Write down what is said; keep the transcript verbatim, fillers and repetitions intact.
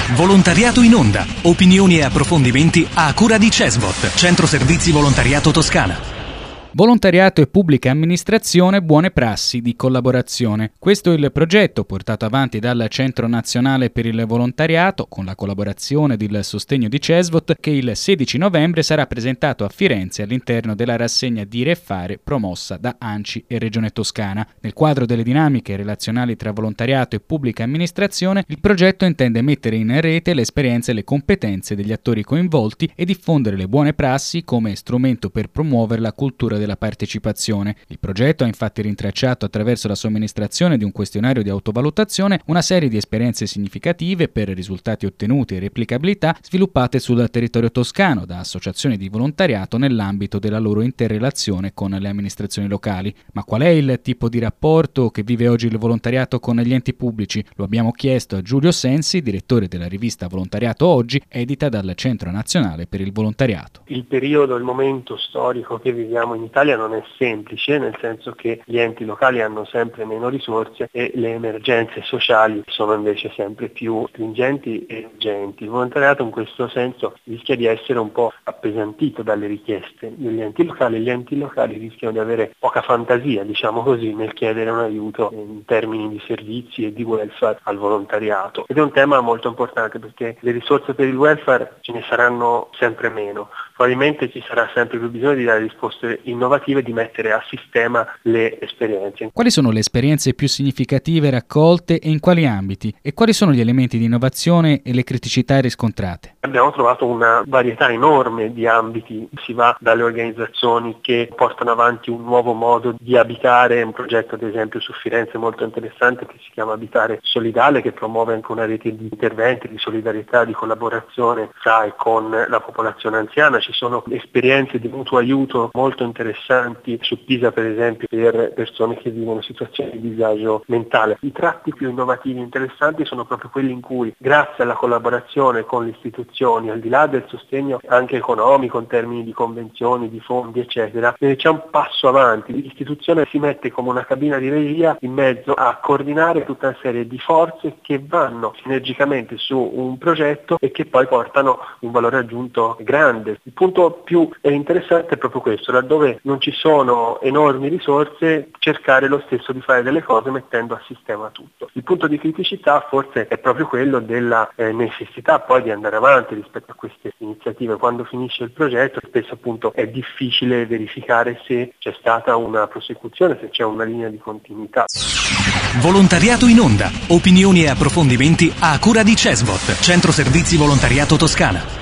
Volontariato in onda. Opinioni e approfondimenti a cura di Cesvot, Centro Servizi Volontariato Toscana. Volontariato e pubblica amministrazione, buone prassi di collaborazione. Questo è il progetto portato avanti dal Centro Nazionale per il Volontariato con la collaborazione ed il sostegno di Cesvot, che il sedici novembre sarà presentato a Firenze all'interno della rassegna Dire e Fare promossa da ANCI e Regione Toscana. Nel quadro delle dinamiche relazionali tra volontariato e pubblica amministrazione, il progetto intende mettere in rete le esperienze e le competenze degli attori coinvolti e diffondere le buone prassi come strumento per promuovere la cultura della partecipazione. Il progetto ha infatti rintracciato attraverso la somministrazione di un questionario di autovalutazione una serie di esperienze significative per risultati ottenuti e replicabilità sviluppate sul territorio toscano da associazioni di volontariato nell'ambito della loro interrelazione con le amministrazioni locali. Ma qual è il tipo di rapporto che vive oggi il volontariato con gli enti pubblici? Lo abbiamo chiesto a Giulio Sensi, direttore della rivista Volontariato Oggi, edita dal Centro Nazionale per il Volontariato. Il periodo, il momento storico che viviamo in Italia non è semplice, nel senso che gli enti locali hanno sempre meno risorse e le emergenze sociali sono invece sempre più stringenti e urgenti. Il volontariato in questo senso rischia di essere un po' appesantito dalle richieste degli enti locali e gli enti locali rischiano di avere poca fantasia, diciamo così, nel chiedere un aiuto in termini di servizi e di welfare al volontariato. Ed è un tema molto importante perché le risorse per il welfare ce ne saranno sempre meno. Probabilmente ci sarà sempre più bisogno di dare risposte innovative, di mettere a sistema le esperienze. Quali sono le esperienze più significative raccolte e in quali ambiti? E quali sono gli elementi di innovazione e le criticità riscontrate? Abbiamo trovato una varietà enorme di ambiti, si va dalle organizzazioni che portano avanti un nuovo modo di abitare, un progetto ad esempio su Firenze molto interessante che si chiama Abitare Solidale, che promuove anche una rete di interventi, di solidarietà, di collaborazione tra e con la popolazione anziana. Ci sono esperienze di mutuo aiuto molto interessanti su Pisa per esempio per persone che vivono situazioni di disagio mentale. I tratti più innovativi e interessanti sono proprio quelli in cui grazie alla collaborazione con le istituzioni, al di là del sostegno anche economico in termini di convenzioni, di fondi eccetera, c'è un passo avanti. L'istituzione si mette come una cabina di regia in mezzo a coordinare tutta una serie di forze che vanno sinergicamente su un progetto e che poi portano un valore aggiunto grande. Il punto più interessante è proprio questo, laddove non ci sono enormi risorse, cercare lo stesso di fare delle cose mettendo a sistema tutto. Il punto di criticità forse è proprio quello della eh, necessità poi di andare avanti rispetto a queste iniziative. Quando finisce il progetto spesso appunto è difficile verificare se c'è stata una prosecuzione, se c'è una linea di continuità. Volontariato in onda. Opinioni e approfondimenti a cura di Cesvot, Centro Servizi Volontariato Toscana.